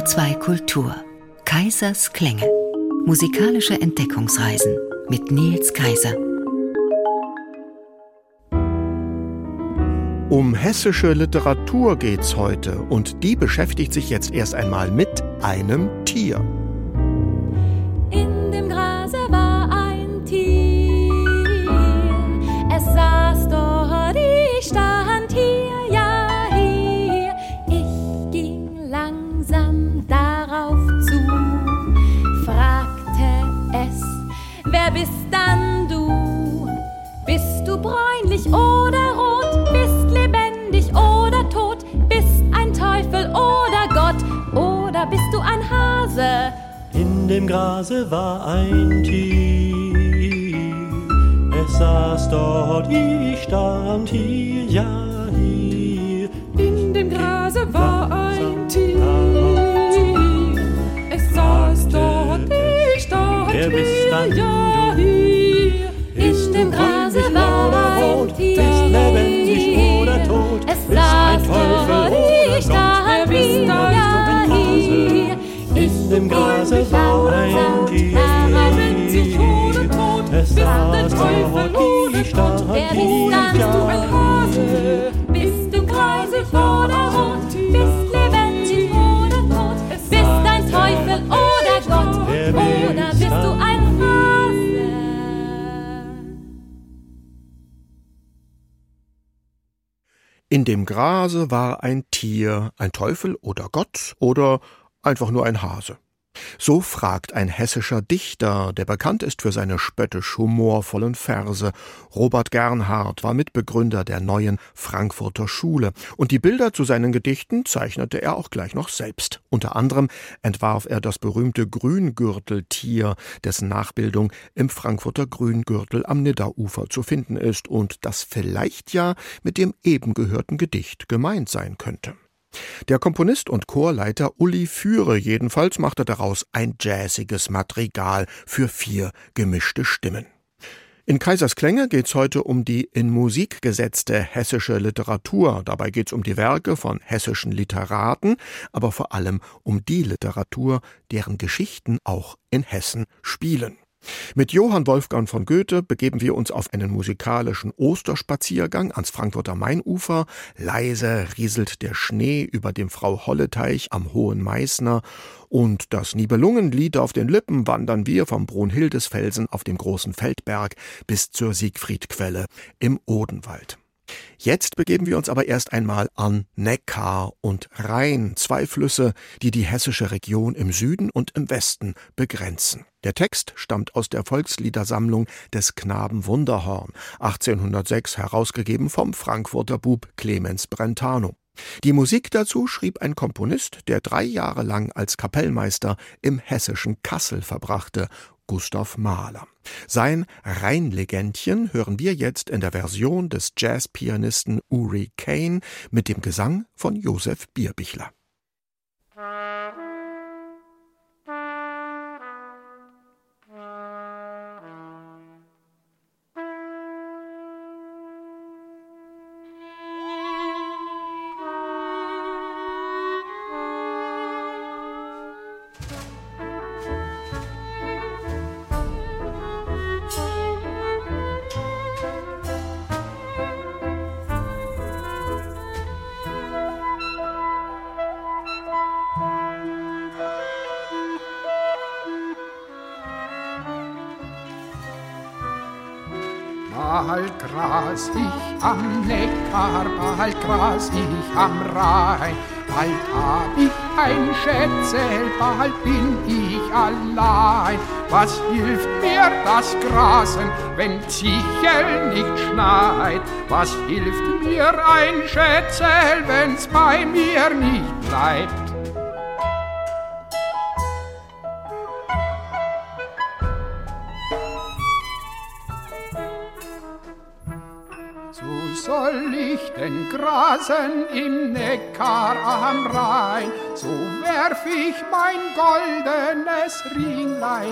HR2 Kultur. Kaisers Klänge. Musikalische Entdeckungsreisen mit Nils Kaiser. Um hessische Literatur geht's heute und die beschäftigt sich jetzt erst einmal mit einem Tier. In dem Grase war ein Tier, es saß dort, ich stand hier, ja hier. Ich ging langsam darauf zu, fragte es, wer bist dann du? Bist du bräunlich oder rot? Bist lebendig oder tot? Bist ein Teufel oder Gott? Oder bist du ein Hase? In dem Grase war ein Tier, es saß dort, ich stand hier, ja hier. In dem Grase war ein Tier, es saß dort, ich stand Wer bist dann hier, ja hier. In dem Grase war ein Tier, bist lebendig oder tot? es Bist ein saß Teufel dort, oder ich Gott? stand hier, ja hier. In dem Grase war ein Tier, Lebendig oder tot, es bist ein saß Teufel dort, oder ich stand Gott? Wer bist hier, dann Bist du ja ein Hase? Bist du bräunlich oder rot? Bist lebendig oder tot? Bist ein Teufel oder Gott? Wer Oder bist bist du dann ein Hase? In dem Grase war ein Tier, ein Teufel oder Gott oder einfach nur ein Hase. So fragt ein hessischer Dichter, der bekannt ist für seine spöttisch-humorvollen Verse. Robert Gernhardt war Mitbegründer der neuen Frankfurter Schule und die Bilder zu seinen Gedichten zeichnete er auch gleich noch selbst. Unter anderem entwarf er das berühmte Grüngürteltier, dessen Nachbildung im Frankfurter Grüngürtel am Nidda-Ufer zu finden ist und das vielleicht ja mit dem eben gehörten Gedicht gemeint sein könnte. Der Komponist und Chorleiter Uli Führe jedenfalls machte daraus ein jazziges Madrigal für 4 gemischte Stimmen. In Kaisers Klänge geht's heute um die in Musik gesetzte hessische Literatur. Dabei geht's um die Werke von hessischen Literaten, aber vor allem um die Literatur, deren Geschichten auch in Hessen spielen. Mit Johann Wolfgang von Goethe begeben wir uns auf einen musikalischen Osterspaziergang ans Frankfurter Mainufer. Leise rieselt der Schnee über dem Frau-Holle-Teich am Hohen Meißner und das Nibelungenlied auf den Lippen wandern wir vom Brunhildesfelsen auf dem großen Feldberg bis zur Siegfriedquelle im Odenwald. Jetzt begeben wir uns aber erst einmal an Neckar und Rhein, 2 Flüsse, die die hessische Region im Süden und im Westen begrenzen. Der Text stammt aus der Volksliedersammlung des Knaben Wunderhorn, 1806 herausgegeben vom Frankfurter Bub Clemens Brentano. Die Musik dazu schrieb ein Komponist, der 3 Jahre lang als Kapellmeister im hessischen Kassel verbrachte, Gustav Mahler. Sein Rheinlegendchen hören wir jetzt in der Version des Jazzpianisten Uri Caine mit dem Gesang von Josef Bierbichler. Bald gras ich am Neckar, bald gras ich am Rhein, bald hab ich ein Schätzel, bald bin ich allein. Was hilft mir das Grasen, wenn Zichel nicht schneit? Was hilft mir ein Schätzel, wenn's bei mir nicht bleibt? Soll ich denn grasen im Neckar am Rhein, so werf ich mein goldenes Ringlein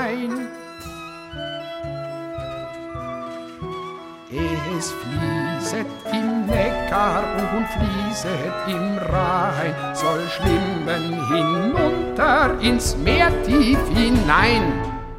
hinein. Es fließt fließet im Neckar und fließet im Rhein, soll schwimmen hinunter ins Meer tief hinein.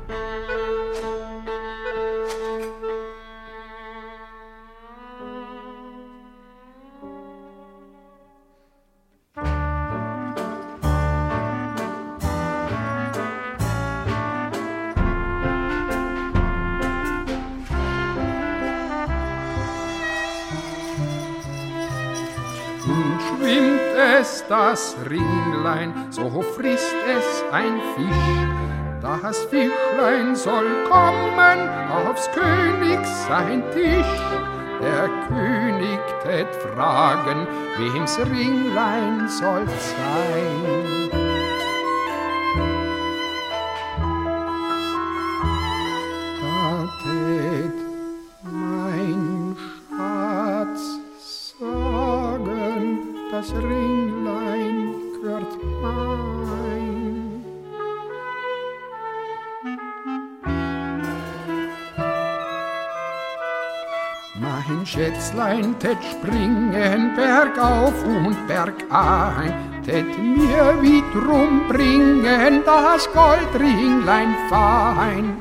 Schwimmt es das Ringlein, so frisst es ein Fisch. Das Fischlein soll kommen aufs Königs sein Tisch. Der König tät fragen, wem's Ringlein soll sein. Da tät mein Schatz sagen, das Ringlein gehört mein. Mein Schätzlein tät springen bergauf und bergein, tät mir wiederum bringen das Goldringlein fein.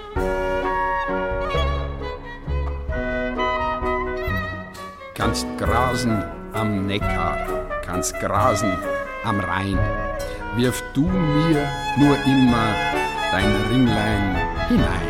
Kannst grasen am Neckar, kannst grasen am Rhein. Wirf du mir nur immer dein Ringlein hinein.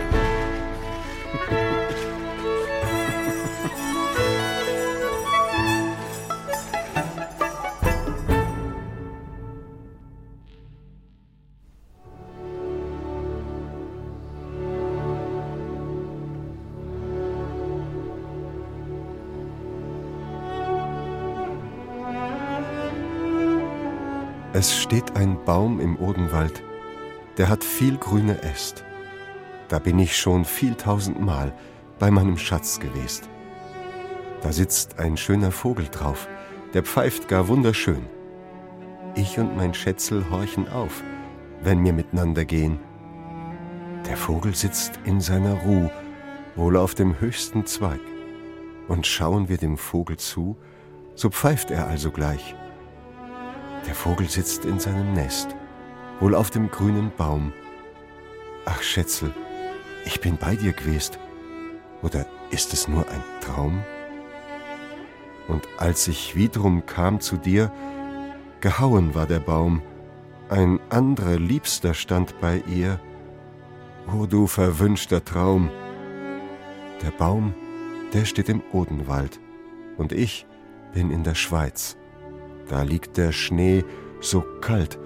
Es steht ein Baum im Odenwald, der hat viel grüne Äst. Da bin ich schon viel tausendmal bei meinem Schatz gewest. Da sitzt ein schöner Vogel drauf, der pfeift gar wunderschön. Ich und mein Schätzel horchen auf, wenn wir miteinander gehen. Der Vogel sitzt in seiner Ruh, wohl auf dem höchsten Zweig. Und schauen wir dem Vogel zu, so pfeift er also gleich. Der Vogel sitzt in seinem Nest, wohl auf dem grünen Baum. Ach, Schätzel, ich bin bei dir gewest. Oder ist es nur ein Traum? Und als ich wiederum kam zu dir, gehauen war der Baum, ein anderer Liebster stand bei ihr. O du verwünschter Traum! Der Baum, der steht im Odenwald, und ich bin in der Schweiz. Da liegt der Schnee so kalt,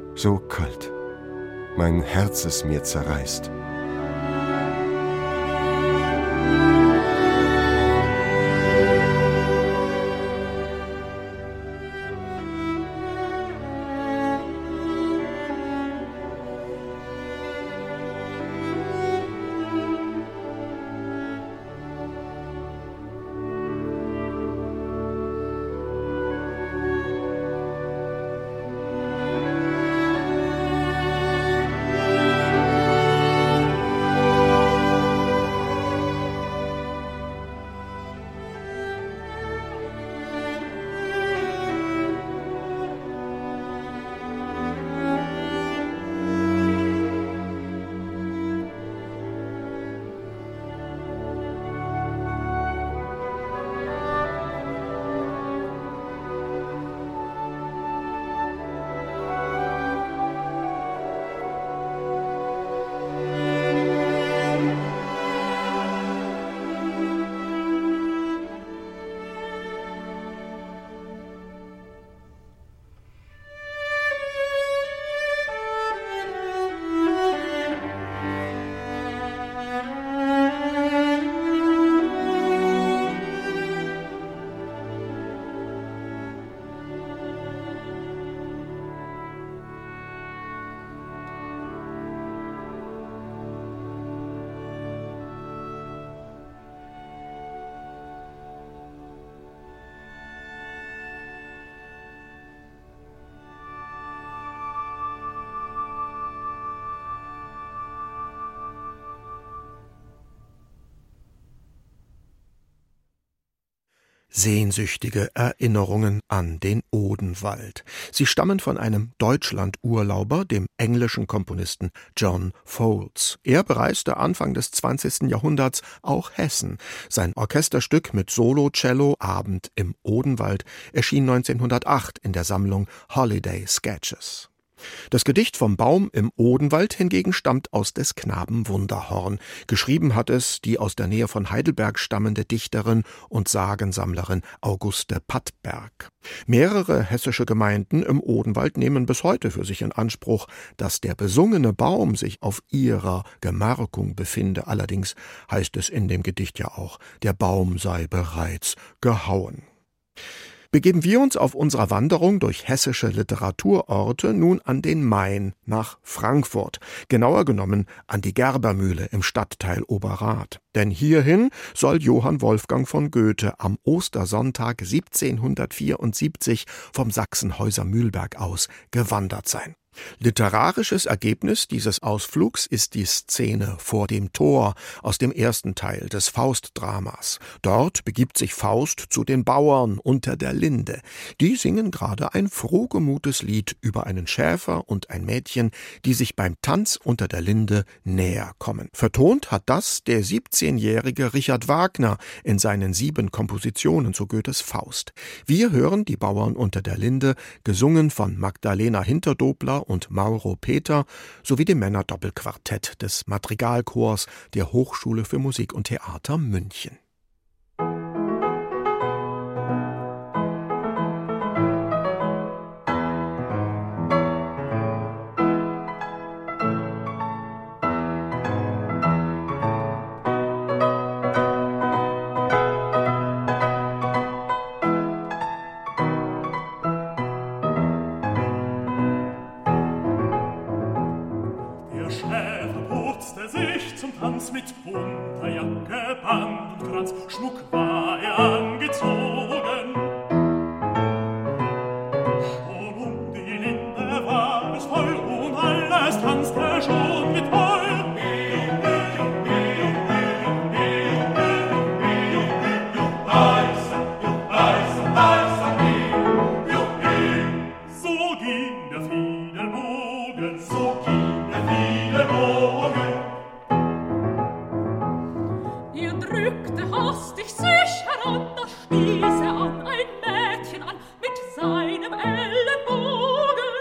mein Herz es mir zerreißt. Sehnsüchtige Erinnerungen an den Odenwald. Sie stammen von einem Deutschlandurlauber, dem englischen Komponisten John Fowles. Er bereiste Anfang des 20. Jahrhunderts auch Hessen. Sein Orchesterstück mit Solo-Cello Abend im Odenwald erschien 1908 in der Sammlung Holiday Sketches. Das Gedicht vom Baum im Odenwald hingegen stammt aus des Knaben Wunderhorn. Geschrieben hat es die aus der Nähe von Heidelberg stammende Dichterin und Sagensammlerin Auguste Pattberg. Mehrere hessische Gemeinden im Odenwald nehmen bis heute für sich in Anspruch, dass der besungene Baum sich auf ihrer Gemarkung befinde. Allerdings heißt es in dem Gedicht ja auch, der Baum sei bereits gehauen. Begeben wir uns auf unserer Wanderung durch hessische Literaturorte nun an den Main nach Frankfurt, genauer genommen an die Gerbermühle im Stadtteil Oberrath. Denn hierhin soll Johann Wolfgang von Goethe am Ostersonntag 1774 vom Sachsenhäuser Mühlberg aus gewandert sein. Literarisches Ergebnis dieses Ausflugs ist die Szene vor dem Tor aus dem ersten Teil des Faust-Dramas. Dort begibt sich Faust zu den Bauern unter der Linde. Die singen gerade ein frohgemutes Lied über einen Schäfer und ein Mädchen, die sich beim Tanz unter der Linde näher kommen. Vertont hat das der 17-jährige Richard Wagner in seinen 7 Kompositionen zu Goethes Faust. Wir hören die Bauern unter der Linde, gesungen von Magdalena Hinterdobler und Mauro Peter sowie dem Männerdoppelquartett des Madrigalchors der Hochschule für Musik und Theater München. Mit bunter Jacke, Band und Kranz, Schmuck war er angezogen. Schon um die Linde war es voll und alles tanzte schon mit Voll. So ging der Fidelbogen, so ging der Fidelbogen. Drückte hastig sich heran, da stieß er an ein Mädchen an mit seinem Ellenbogen.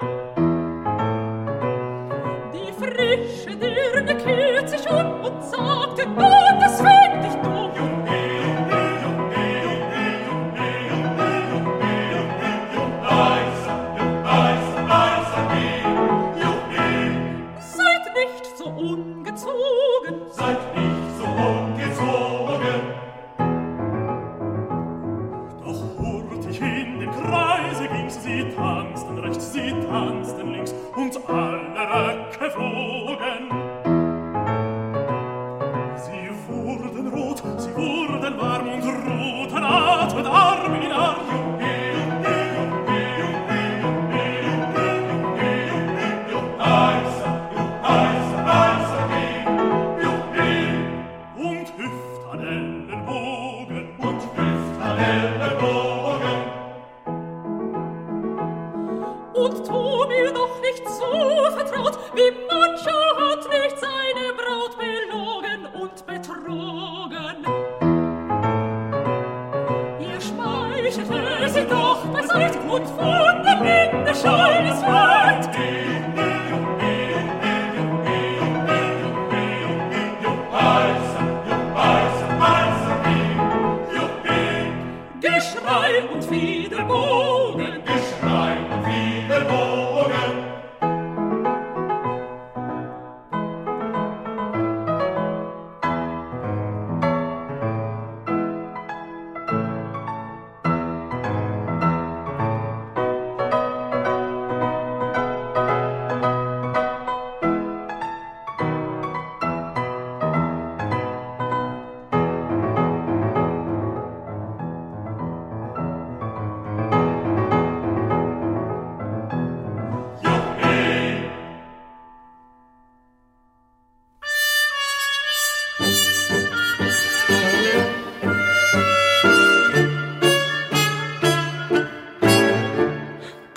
Die frische Dirne kehrt sich und sagte, Gott, das find ich dumm. Seid nicht so ungezogen, seid nicht so ungezogen. Doch hurtig in den Kreise ging's, sie tanzten rechts, sie tanzten links und alle Röcke flogen. Sie wurden rot, sie wurden warm und ruhten atmet Arm in Arm. Und tu mir doch nicht so vertraut, wie mancher hat nicht seine Braut belogen und betrogen. Ihr schmeichelte sie doch beiseit und von der Linde schall es weit. Geschrei und Fidelbogen, Geschrei und Fidelbogen.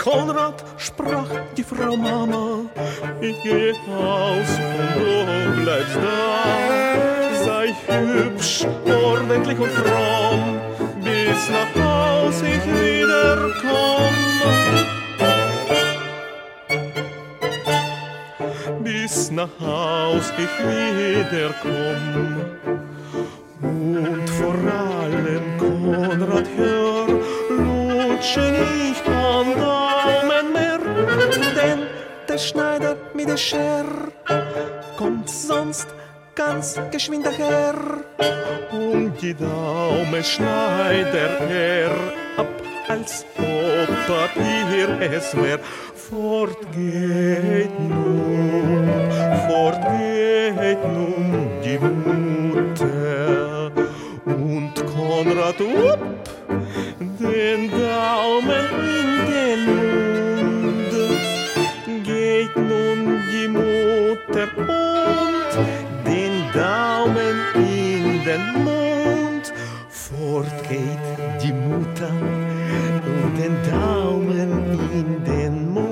Konrad, sprach die Frau Mama, ich gehe aus und du bleibst da. Sei hübsch, ordentlich und fromm, bis nach Haus ich wiederkomm. Bis nach Haus ich wiederkomm. Und vor allem, Konrad, hör, lutsche nicht an Daumen mehr, denn der Schneider mit der Scher kommt sonst ganz geschwind daher. Und die Daumen schneidet er ab, als ob Papier es wär. Fort geht nun die Mutter und Konrad, den Daumen in den Mund. Geht nun die Mutter und den Daumen in den Mund. Fort geht die Mutter und den Daumen in den Mund.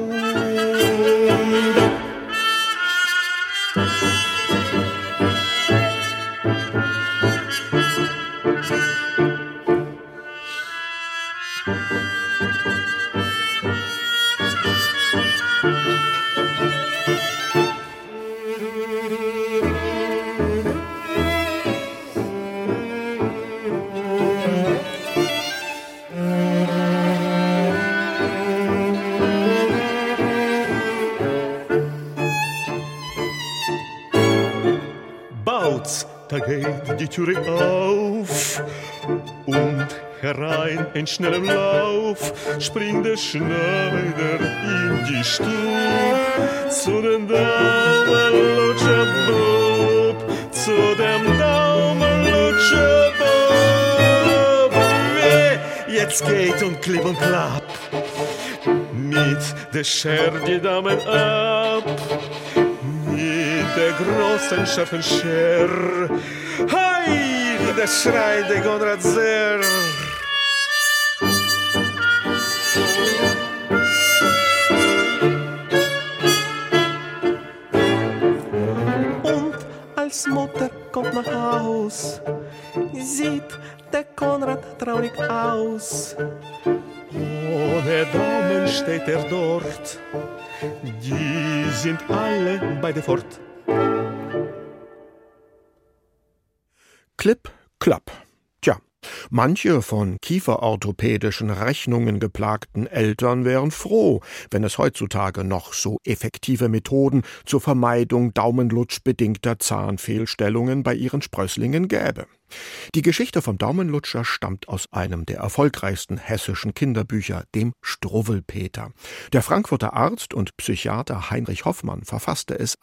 Da geht die Türe auf und herein in schnellem Lauf springt der Schneider in die Stub zu dem Daumenlutscher-Bub, zu dem Daumenlutscher-Bub. Jetzt geht und klipp und klapp mit der Scher die Daumen ab. Der großen scharfen Scher, hei, das schreit der Konrad sehr. Und als Mutter kommt nach Haus, sieht der Konrad traurig aus. Ohne Daumen steht er dort, die sind alle beide fort. Klipp, klapp. Tja, manche von kieferorthopädischen Rechnungen geplagten Eltern wären froh, wenn es heutzutage noch so effektive Methoden zur Vermeidung daumenlutschbedingter Zahnfehlstellungen bei ihren Sprösslingen gäbe. Die Geschichte vom Daumenlutscher stammt aus einem der erfolgreichsten hessischen Kinderbücher, dem Struwwelpeter. Der Frankfurter Arzt und Psychiater Heinrich Hoffmann verfasste es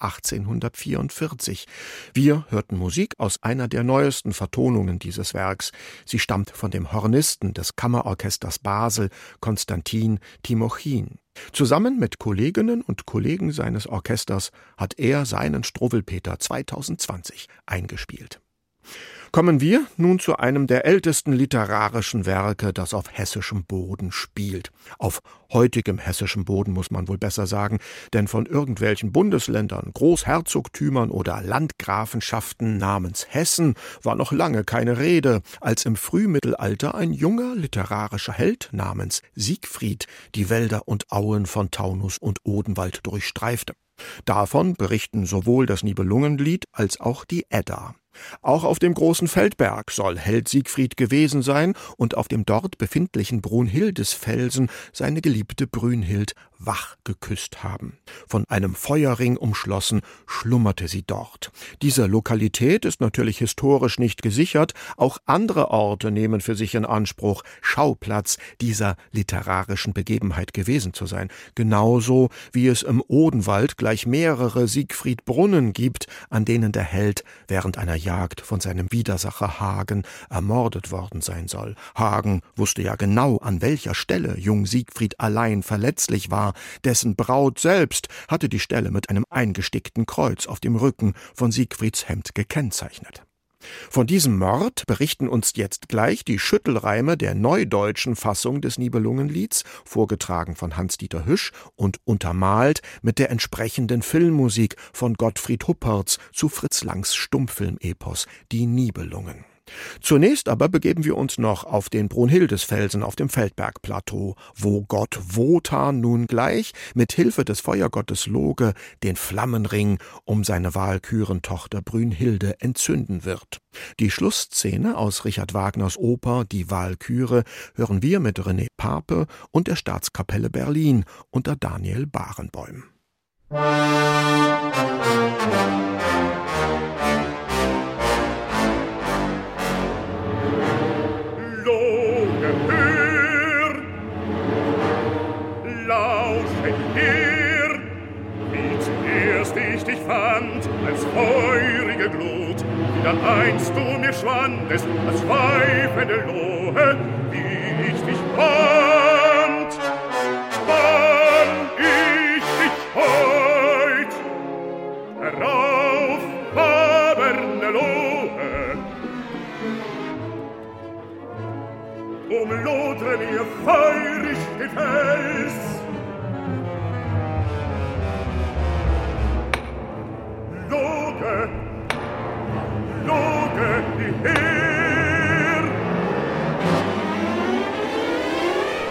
1844. Wir hörten Musik aus einer der neuesten Vertonungen dieses Werks. Sie stammt von dem Hornisten des Kammerorchesters Basel, Konstantin Timochin. Zusammen mit Kolleginnen und Kollegen seines Orchesters hat er seinen Struwwelpeter 2020 eingespielt. Kommen wir nun zu einem der ältesten literarischen Werke, das auf hessischem Boden spielt. Auf heutigem hessischem Boden muss man wohl besser sagen, denn von irgendwelchen Bundesländern, Großherzogtümern oder Landgrafenschaften namens Hessen war noch lange keine Rede, als im Frühmittelalter ein junger literarischer Held namens Siegfried die Wälder und Auen von Taunus und Odenwald durchstreifte. Davon berichten sowohl das Nibelungenlied als auch die Edda. Auch auf dem großen Feldberg soll Held Siegfried gewesen sein und auf dem dort befindlichen Brunhildesfelsen seine geliebte Brünnhild wach geküsst haben. Von einem Feuerring umschlossen schlummerte sie dort. Diese Lokalität ist natürlich historisch nicht gesichert, auch andere Orte nehmen für sich in Anspruch, Schauplatz dieser literarischen Begebenheit gewesen zu sein. Genauso wie es im Odenwald gleich mehrere Siegfriedbrunnen gibt, an denen der Held während einer Jagd von seinem Widersacher Hagen ermordet worden sein soll. Hagen wusste ja genau, an welcher Stelle jung Siegfried allein verletzlich war. Dessen Braut selbst hatte die Stelle mit einem eingestickten Kreuz auf dem Rücken von Siegfrieds Hemd gekennzeichnet. Von diesem Mord berichten uns jetzt gleich die Schüttelreime der neudeutschen Fassung des Nibelungenlieds, vorgetragen von Hans-Dieter Hüsch und untermalt mit der entsprechenden Filmmusik von Gottfried Huppertz zu Fritz Langs Stummfilmepos Die Nibelungen. Zunächst aber begeben wir uns noch auf den Brunhildesfelsen auf dem Feldbergplateau, wo Gott Wotan nun gleich mit Hilfe des Feuergottes Loge den Flammenring um seine Walkürentochter Brünnhilde entzünden wird. Die Schlussszene aus Richard Wagners Oper Die Walküre hören wir mit René Pape und der Staatskapelle Berlin unter Daniel Barenboim. Ich dich fand, als feurige Glut, wie dann einst du mir schwandest, als pfeifende Lohe, wie ich dich fand, wann ich dich heut, herauf, faberne Lohe, umlodre mir feurig Gefäß, Loge, Loge, die Heer.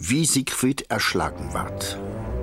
wie Siegfried erschlagen ward.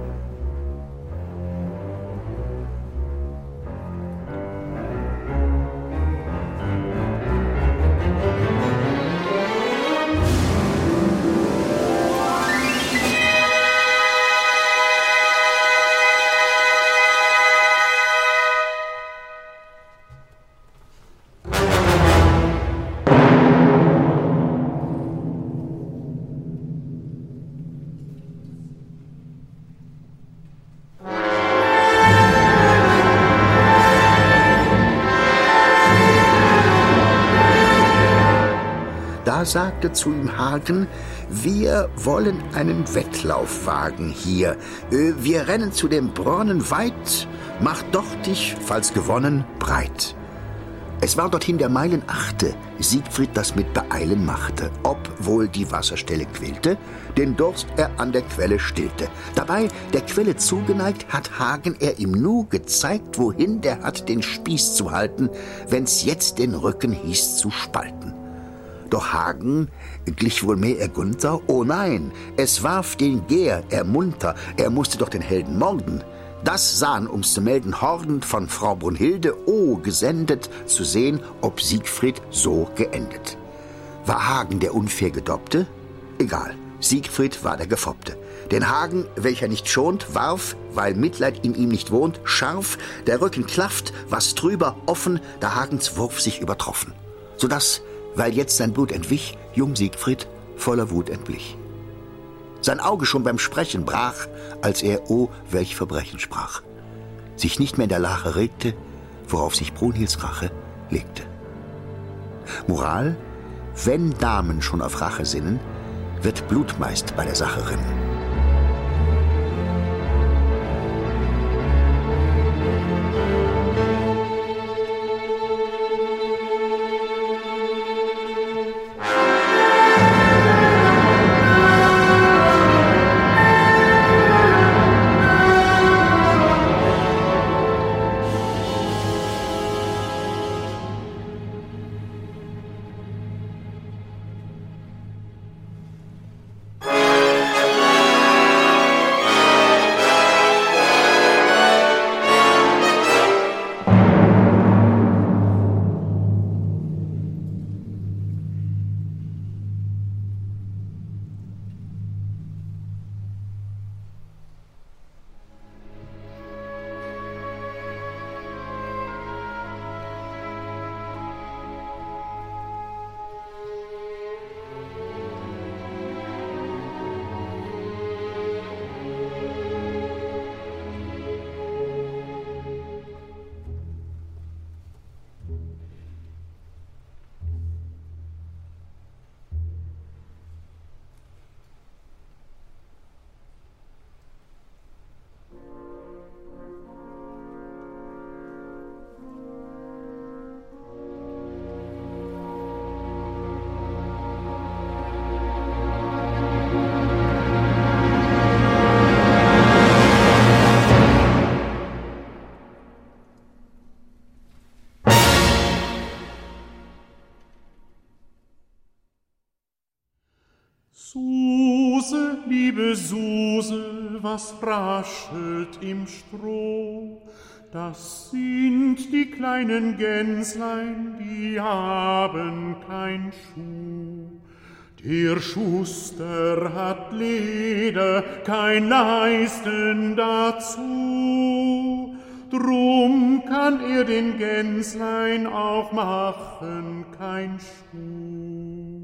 Da sagte zu ihm Hagen: Wir wollen einen Wettlauf wagen hier. Wir rennen zu dem Bronnen weit, mach doch dich, falls gewonnen, breit. Es war dorthin der Meilen achte, Siegfried das mit Beeilen machte, ob wohl die Wasserstelle quillte, den Durst er an der Quelle stillte. Dabei der Quelle zugeneigt, hat Hagen er ihm nu gezeigt, wohin der hat den Spieß zu halten, wenn's jetzt den Rücken hieß zu spalten. Doch Hagen glich wohl mehr er Gunther, oh nein, es warf den Gehr er munter, er musste doch den Helden morden. Das sahen, um's zu melden, Horden von Frau Brunhilde, oh, gesendet, zu sehen, ob Siegfried so geendet. War Hagen der unfair Gedoppte? Egal, Siegfried war der Gefoppte. Den Hagen, welcher nicht schont, warf, weil Mitleid in ihm nicht wohnt, scharf, der Rücken klafft, was drüber offen, da Hagens Wurf sich übertroffen. Sodass, weil jetzt sein Blut entwich, jung Siegfried voller Wut entblich. Sein Auge schon beim Sprechen brach, als er, oh, welch Verbrechen sprach. Sich nicht mehr in der Lache regte, worauf sich Brunhilds Rache legte. Moral: Wenn Damen schon auf Rache sinnen, wird Blut meist bei der Sache rinnen. Suse, liebe Suse, was raschelt im Stroh? Das sind die kleinen Gänslein, die haben kein Schuh. Der Schuster hat Leder, kein Leisten dazu. Drum kann er den Gänslein auch machen, kein Schuh.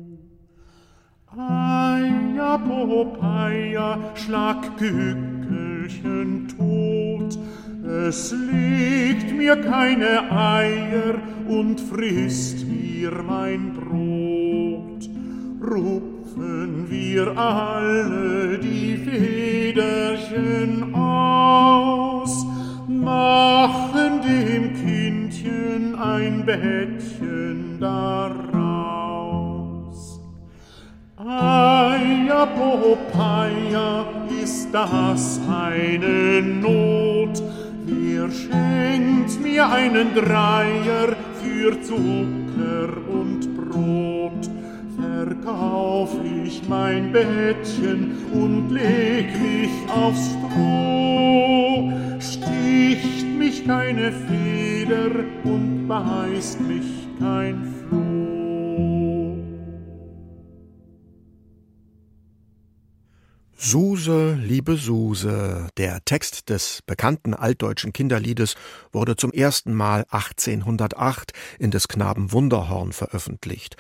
Eia, Poppeia, schlag Kückelchen tot. Es legt mir keine Eier und frisst mir mein Brot. Rupfen wir alle die Federchen aus, machen dem Kindchen ein Bettchen daraus. Eia, Poppeia, ist das eine Not? Wer schenkt mir einen Dreier für Zucker und Brot? verkauf ich mein Bettchen und leg mich aufs Stroh. Sticht mich keine Feder und beißt mich kein Floh. Suse, liebe Suse, der Text des bekannten altdeutschen Kinderliedes wurde zum ersten Mal 1808 in des Knaben Wunderhorn veröffentlicht.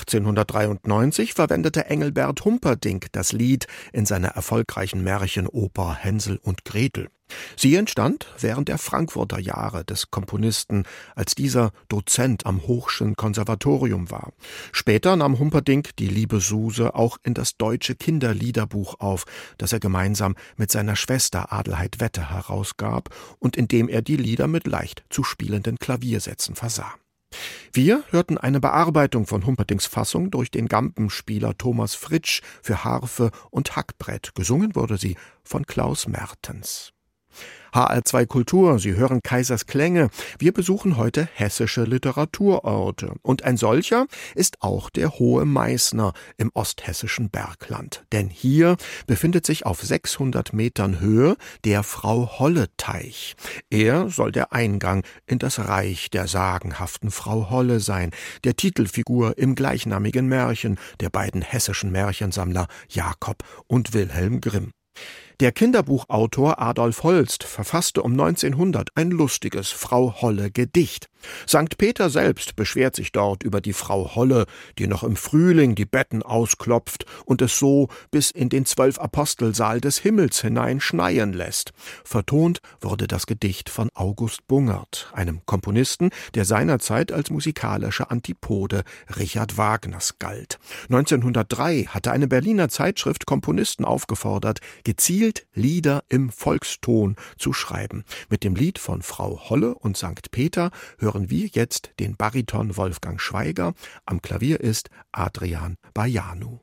1893 verwendete Engelbert Humperdinck das Lied in seiner erfolgreichen Märchenoper Hänsel und Gretel. Sie entstand während der Frankfurter Jahre des Komponisten, als dieser Dozent am Hochschen Konservatorium war. Später nahm Humperdinck die liebe Suse auch in das Deutsche Kinderliederbuch auf, das er gemeinsam mit seiner Schwester Adelheid Wette herausgab und in dem er die Lieder mit leicht zu spielenden Klaviersätzen versah. Wir hörten eine Bearbeitung von Humperdincks Fassung durch den Gampenspieler Thomas Fritsch für Harfe und Hackbrett. Gesungen wurde sie von Klaus Mertens. HR2 Kultur, Sie hören Kaisers Klänge. Wir besuchen heute hessische Literaturorte. Und ein solcher ist auch der Hohe Meißner im osthessischen Bergland. Denn hier befindet sich auf 600 Metern Höhe der Frau-Holle-Teich. Er soll der Eingang in das Reich der sagenhaften Frau Holle sein, der Titelfigur im gleichnamigen Märchen der beiden hessischen Märchensammler Jakob und Wilhelm Grimm. Der Kinderbuchautor Adolf Holst verfasste um 1900 ein lustiges Frau-Holle-Gedicht. Sankt Peter selbst beschwert sich dort über die Frau Holle, die noch im Frühling die Betten ausklopft und es so bis in den 12-Apostelsaal des Himmels hinein schneien lässt. Vertont wurde das Gedicht von August Bungert, einem Komponisten, der seinerzeit als musikalische Antipode Richard Wagners galt. 1903 hatte eine Berliner Zeitschrift Komponisten aufgefordert, gezielt Lieder im Volkston zu schreiben. Mit dem Lied von Frau Holle und Sankt Peter hören wir jetzt den Bariton Wolfgang Schweiger. Am Klavier ist Adrian Bajanu.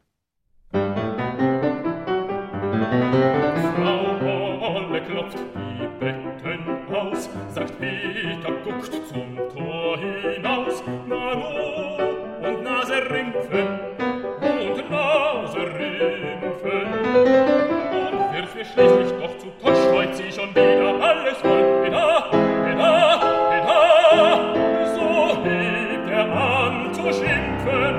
Frau Holle klopft die Betten aus, Sankt Peter guckt zum Tor hinaus. Na Lob und Naserimpfen und Naserimpfen. Mir schließlich doch zu Toll streut sie schon wieder alles voll. Heda, heda, heda, so hebt an zu schimpfen.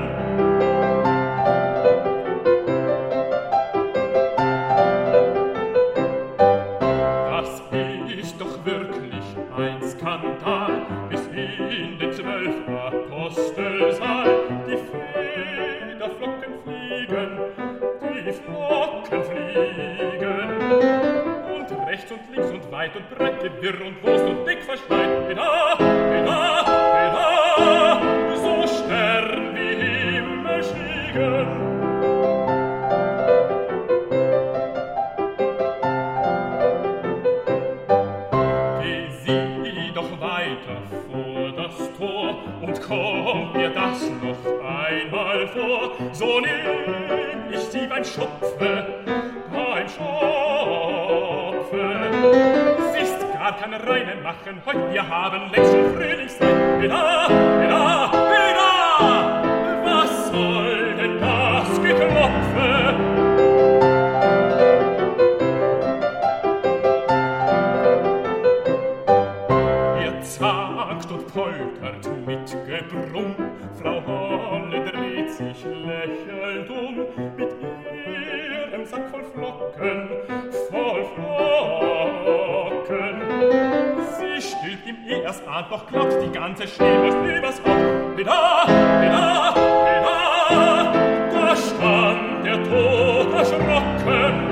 Das ist doch wirklich ein Skandal, bis in den 12 Apostelsaal die Federflocken fliegen, die Flocken fliegen. Und rechts und links und weit und breit, Gewirr und Wurst und dick verschneit. Heda, heda, heda, so Stern wie Himmel stiegen. Geh sie doch weiter vor das Tor und kommt mir das noch einmal vor, so nehm ich sie beim Schopfe, beim Schopfe. Siehst gar kein Reine machen, heut wir haben längst schon Frühlingszeit. Heda, heda, heda, was soll denn das Geklopfe? Ihr zagt und poltert mit Gebrumm, Frau Holle dreht sich lächelnd mit ihrem Sack voll Flocken, voll Flocken. Sie stülpt ihm erst an, doch klopft die ganze Schneewurst übers Haupt. Heda, heda, heda, da stand der Tod erschrocken.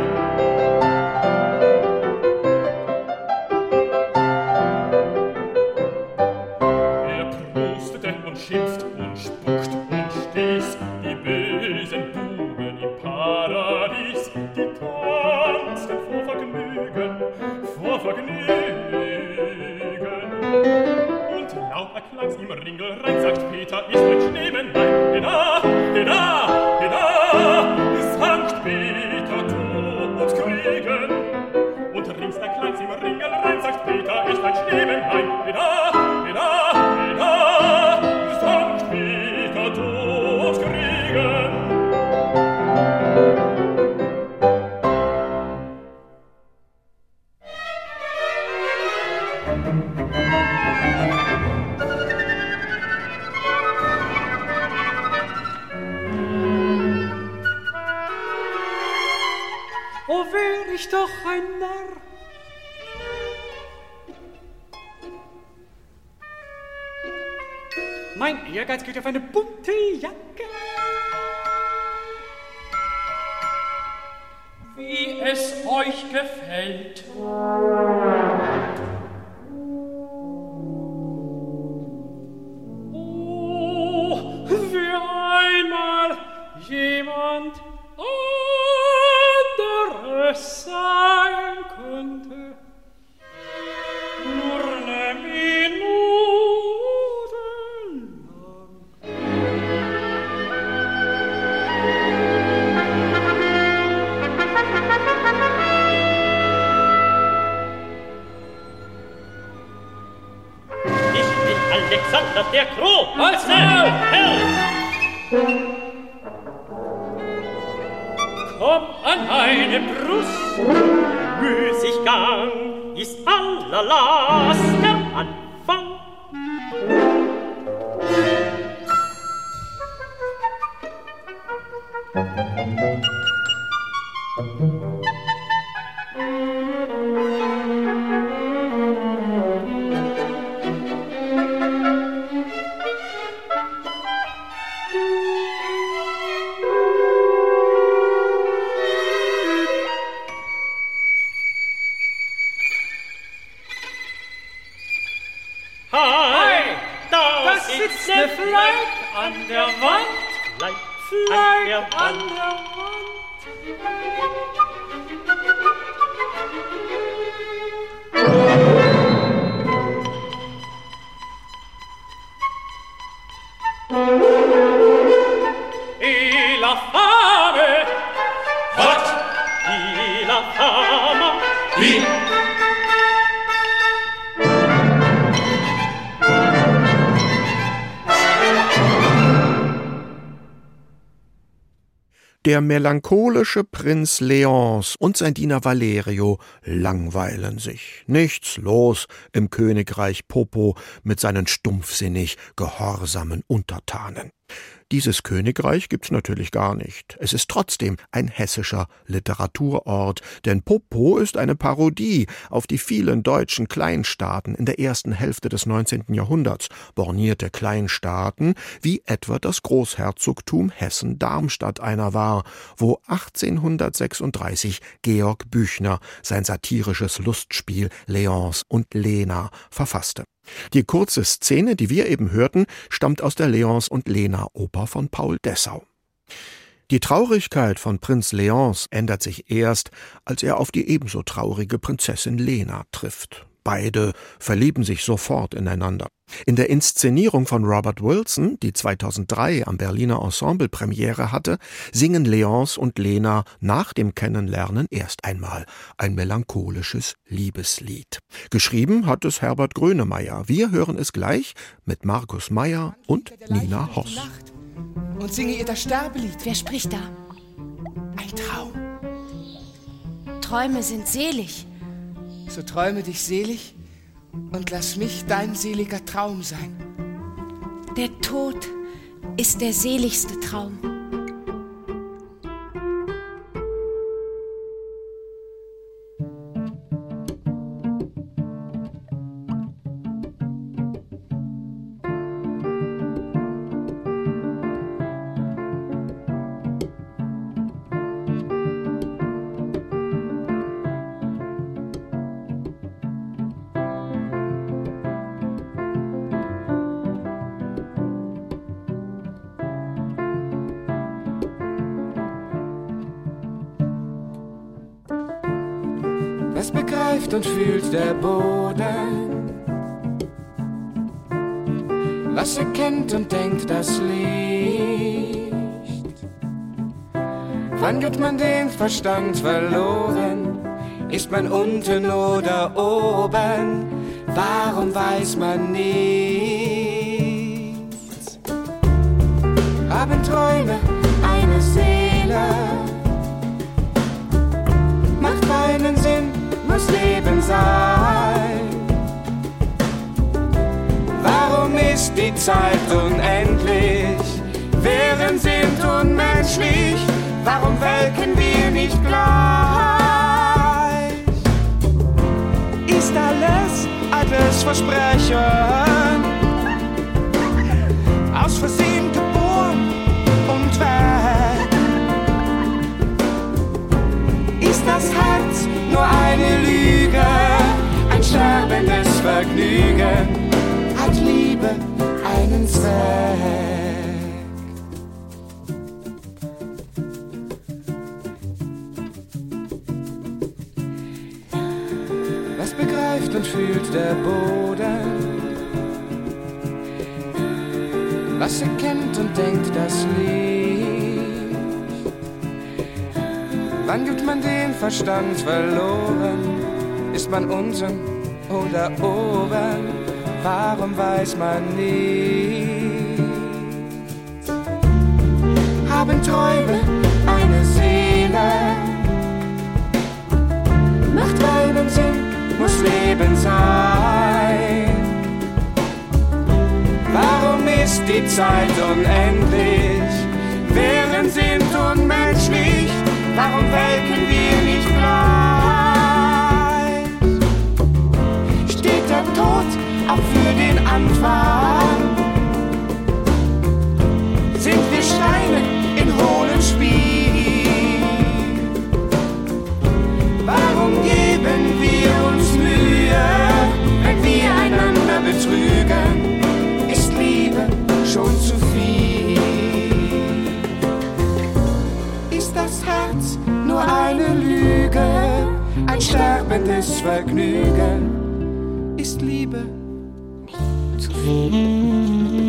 Er prustete und schimpft und spuckt und stieß die bösen Buben im Paradies, die tanzten vor Vergnügen, vor Vergnügen. Und laut erklang's im Ringelrein, sagt Peter, ist ein Schneemännlein. Heda, heda, heda, Sankt Peter, Tod kriegen. Und rings erklang's im Ringelrein, sagt Peter, ist ein Schneemännlein. Heda, heda, heda, Sankt Peter, Tod kriegen. oh, wär ich doch ein Narr. Mein Ehrgeiz geht auf eine bunte Jacke. Wie es euch gefällt. Oh, für einmal jemand anderes sein könnte. Nur eine Minute lang. Ich bin Alexander der Kroh. Als Herr! Komm an meine Brust, Müßiggang ist aller Last der Anfang. Da sitzt ne Fleck an der Wand. Fleck an der Wand. E la fame. Was? E la fama. Wie? Der melancholische Prinz Leonce und sein Diener Valerio langweilen sich. Nichts los im Königreich Popo mit seinen stumpfsinnig gehorsamen Untertanen. Dieses Königreich gibt's natürlich gar nicht. Es ist trotzdem ein hessischer Literaturort, denn Popo ist eine Parodie auf die vielen deutschen Kleinstaaten in der ersten Hälfte des 19. Jahrhunderts, bornierte Kleinstaaten, wie etwa das Großherzogtum Hessen-Darmstadt einer war, wo 1836 Georg Büchner sein satirisches Lustspiel Leonce und Lena verfasste. Die kurze Szene, die wir eben hörten, stammt aus der Leonce und Lena Oper von Paul Dessau. Die Traurigkeit von Prinz Leonce ändert sich erst, als er auf die ebenso traurige Prinzessin Lena trifft. Beide verlieben sich sofort ineinander. In der Inszenierung von Robert Wilson, die 2003 am Berliner Ensemble Premiere hatte, singen Leonce und Lena nach dem Kennenlernen erst einmal ein melancholisches Liebeslied. Geschrieben hat es Herbert Grönemeyer. Wir hören es gleich mit Markus Meyer und Nina Hoss. Und singe ihr das Sterbelied. Wer spricht da? Ein Traum. Träume sind selig. So träume dich selig und lass mich dein seliger Traum sein. Der Tod ist der seligste Traum. Das begreift und fühlt der Boden, was erkennt und denkt das Licht. Wann gibt man den Verstand verloren? Ist man unten oder oben? Warum weiß man nichts? Haben Träume eine Seele? Macht keinen Sinn, muss Leben sein. Warum ist die Zeit unendlich? Wären sind unmenschlich? Warum welken wir nicht gleich? Versprechen, aus Versehen geboren und weg. Ist das Herz nur eine Lüge, ein sterbendes Vergnügen? Hat Liebe einen Zweck? Was begreift und fühlt der Boden? Was erkennt und denkt das Licht? Wann gibt man den Verstand verloren? Ist man unten oder oben? Warum weiß man nicht? Haben Träume eine Seele? Macht keinen Sinn, muss Leben sein. Warum ist die Zeit unendlich? Wären sind unmenschlich? Warum welken wir nicht gleich? Steht der Tod auch für den Anfang? Sind wir Steine in hohlem Spiel? Warum geben wir uns Mühe, wenn wir einander betrügen? Ist Liebe schon zu viel? Ist das Herz nur eine Lüge, ein sterbendes Vergnügen? Ist Liebe nicht zu viel?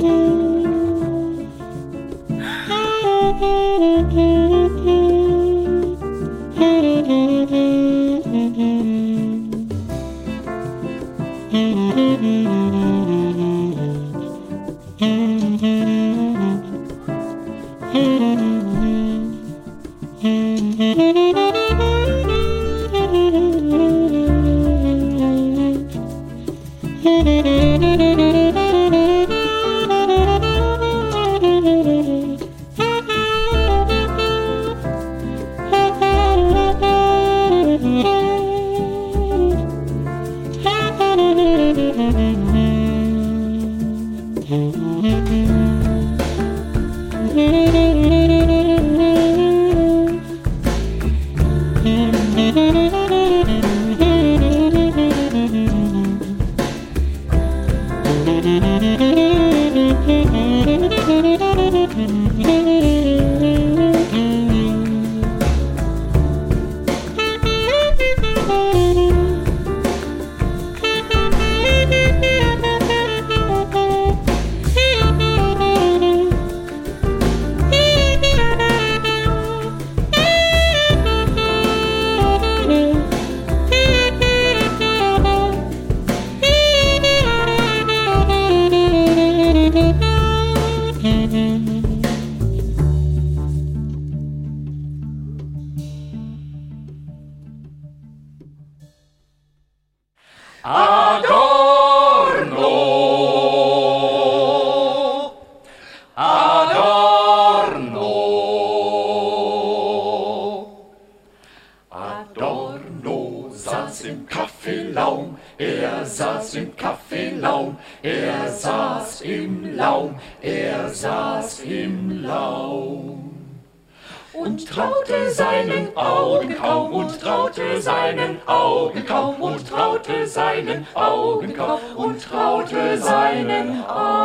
Und traute seinen Augen kaum, und traute seinen Augen kaum, und traute seinen Augen kaum, und traute seinen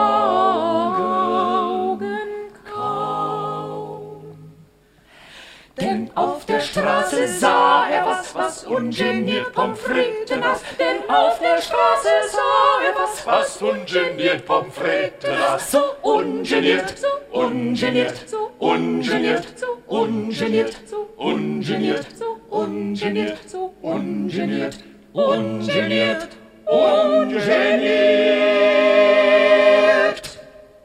Augen kaum. Denn auf der Straße sah er was ungeniert Pommes frites aß. Denn auf der Straße sah er was ungeniert Pommes frites aß. So ungeniert, so ungeniert, so ungeniert, so ungeniert, so ungeniert, so ungeniert, so ungeniert, ungeniert, ungeniert.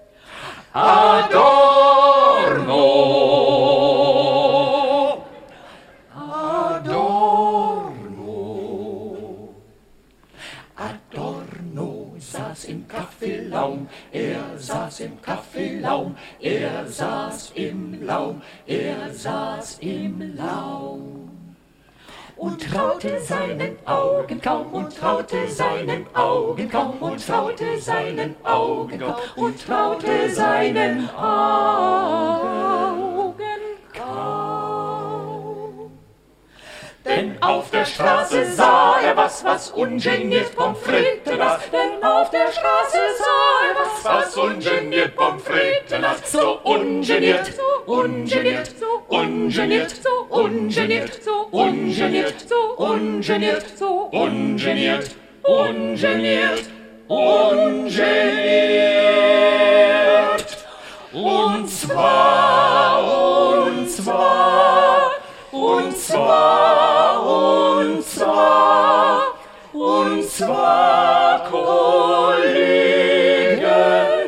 Adorno, Adorno, Adorno saß im Kaffeelaum, er saß im Kaffeelaum, er saß im Laum, er saß im Laum. und traute seinen Augen kaum und traute seinen Augen kaum und traute seinen Augen kaum und traute seinen Augen kaum. Denn auf der Straße sah er was ungeniert Pommes frites aß. Denn auf der Straße sah er was ungeniert Pommes frites aß. So ungeniert, so ungeniert, so ungeniert, so ungeniert, so ungeniert, so ungeniert, so ungeniert, ungeniert, ungeniert. Und zwar, und zwar, und zwar, und zwar, und zwar, Kollege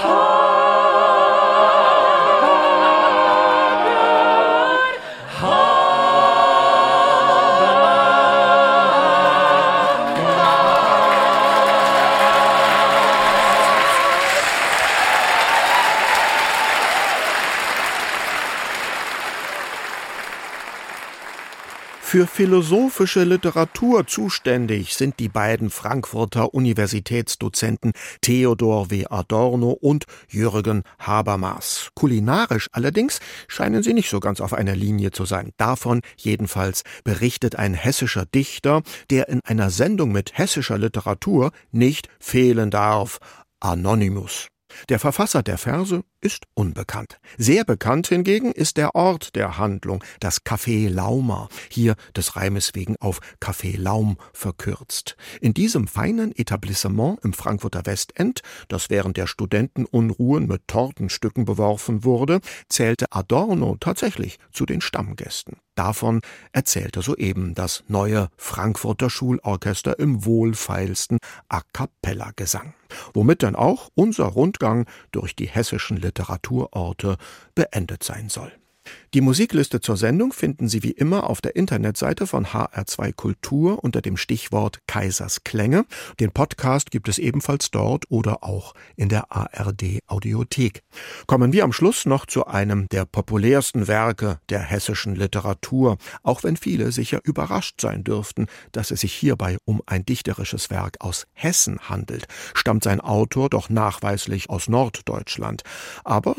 Für philosophische Literatur zuständig sind die beiden Frankfurter Universitätsdozenten Theodor W. Adorno und Jürgen Habermas. Kulinarisch allerdings scheinen sie nicht so ganz auf einer Linie zu sein. Davon jedenfalls berichtet ein hessischer Dichter, der in einer Sendung mit hessischer Literatur nicht fehlen darf: Anonymous. Der Verfasser der Verse ist unbekannt. Sehr bekannt hingegen ist der Ort der Handlung, das Café Lauma, hier des Reimes wegen auf Café Laum verkürzt. In diesem feinen Etablissement im Frankfurter Westend, das während der Studentenunruhen mit Tortenstücken beworfen wurde, zählte Adorno tatsächlich zu den Stammgästen. Davon erzählte soeben das neue Frankfurter Schulorchester im wohlfeilsten A-cappella-Gesang, womit dann auch unser Rundgang durch die hessischen Literaturorte beendet sein soll. Die Musikliste zur Sendung finden Sie wie immer auf der Internetseite von HR2 Kultur unter dem Stichwort Kaisers Klänge. Den Podcast gibt es ebenfalls dort oder auch in der ARD-Audiothek. Kommen wir am Schluss noch zu einem der populärsten Werke der hessischen Literatur, auch wenn viele sicher überrascht sein dürften, dass es sich hierbei um ein dichterisches Werk aus Hessen handelt, stammt sein Autor doch nachweislich aus Norddeutschland. Aber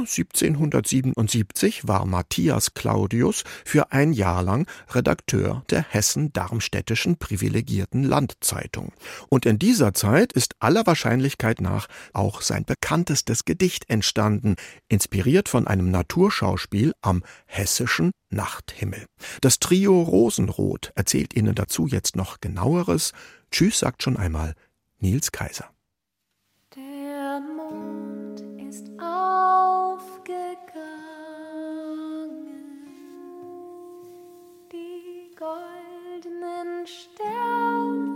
1777 war Matthias Claudius für ein Jahr lang Redakteur der Hessen-Darmstädtischen privilegierten Landzeitung. Und in dieser Zeit ist aller Wahrscheinlichkeit nach auch sein bekanntestes Gedicht entstanden, inspiriert von einem Naturschauspiel am hessischen Nachthimmel. Das Trio Rosenrot erzählt Ihnen dazu jetzt noch Genaueres. Tschüss, sagt schon einmal Nils Kaiser. Der Mond ist aufgegangen, die goldenen Sternlein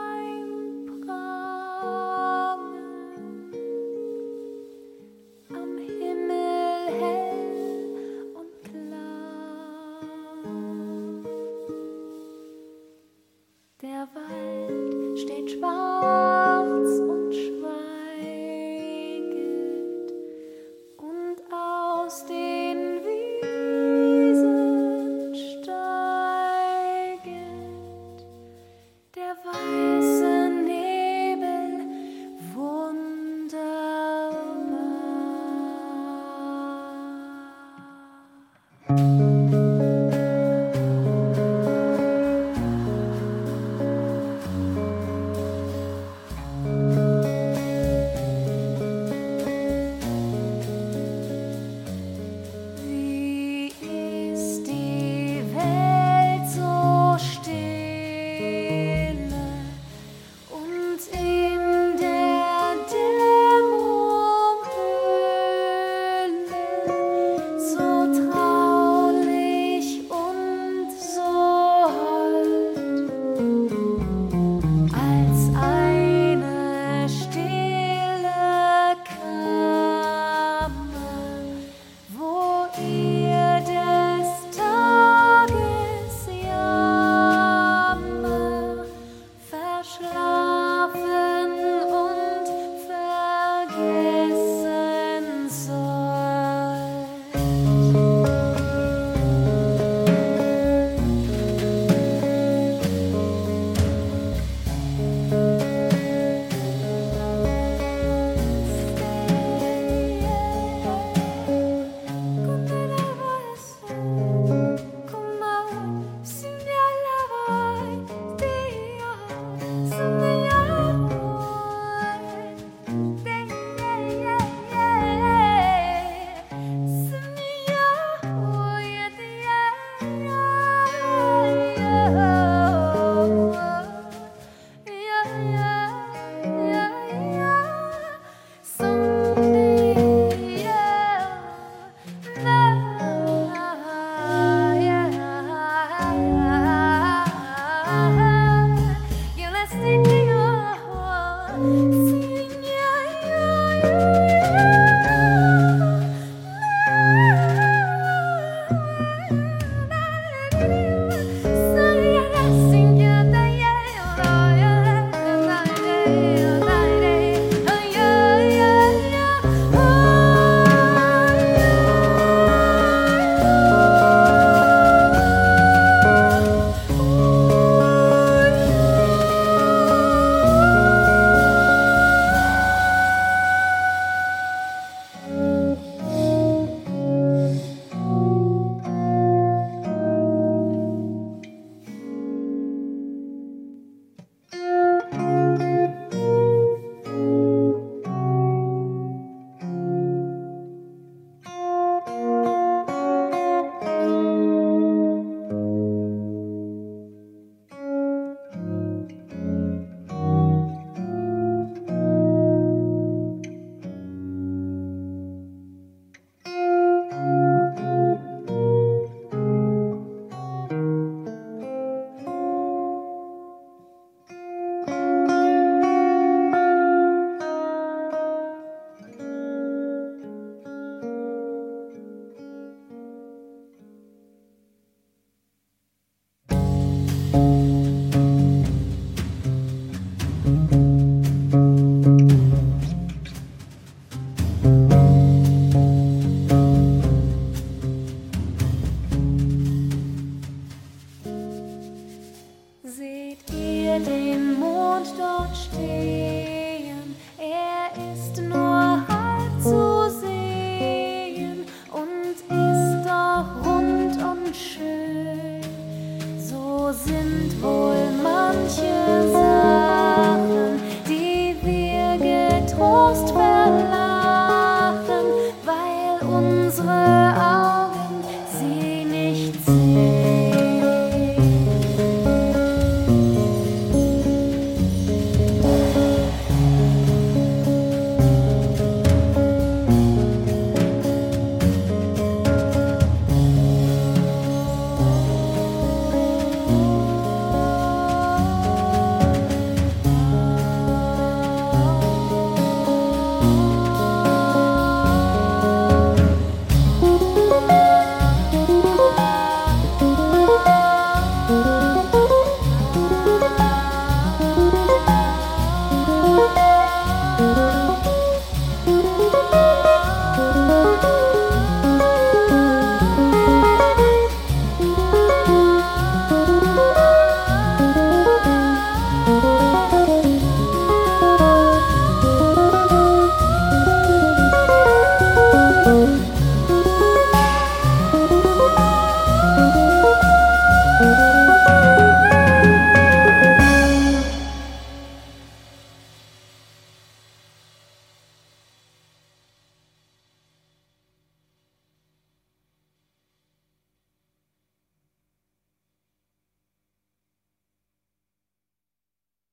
prangen am Himmel hell und klar. Der Wald steht schwarz und schweigend und aus den Wiesen steigend der weiße Nebel wunderbar. sehe den Mond dort stehen, er ist nur halb zu sehen und ist doch rund und schön. So sind wohl manche Sachen